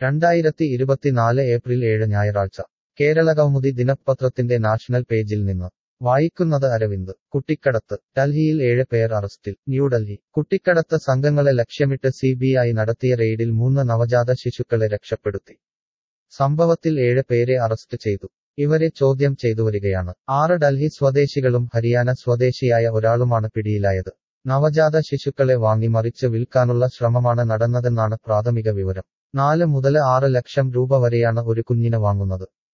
2024 April 7 ഞായറാഴ്ച കേരളകൗമുദി ദിനപത്രത്തിന്റെ national പേജിൽ നിന്ന് വായിക്കുന്നത് അരവിന്ദ്. കുട്ടിക്കടത്ത് ഡൽഹിയിൽ 7 പേർ അറസ്റ്റിൽ. ന്യൂഡൽഹി കുട്ടിക്കടത്ത് സംഘങ്ങളെ ലക്ഷ്യമിട്ട് CBI നടത്തിയ റെയ്ഡിൽ 3 നവജാത ശിശുക്കളെ രക്ഷപ്പെടുത്തി. സംഭവത്തിൽ 7 പേരെ അറസ്റ്റ് ചെയ്തു. ഇവരെ ചോദ്യം ചെയ്തുവരികയാണ്. 6 ഡൽഹി സ്വദേശികളും ഹരിയാന സ്വദേശിയായ ഒരാളുമാണ് പിടിയിലായത്. നവജാത ശിശുക്കളെ വാങ്ങി മറിച്ച് വിൽക്കാനുള്ള ശ്രമമാണ് നടന്നതെന്നാണ് പ്രാഥമിക വിവരം. 4 മുതൽ 6 ലക്ഷം രൂപ വരെയാണ് ഒരു കുഞ്ഞിന് വാങ്ങുന്നത്.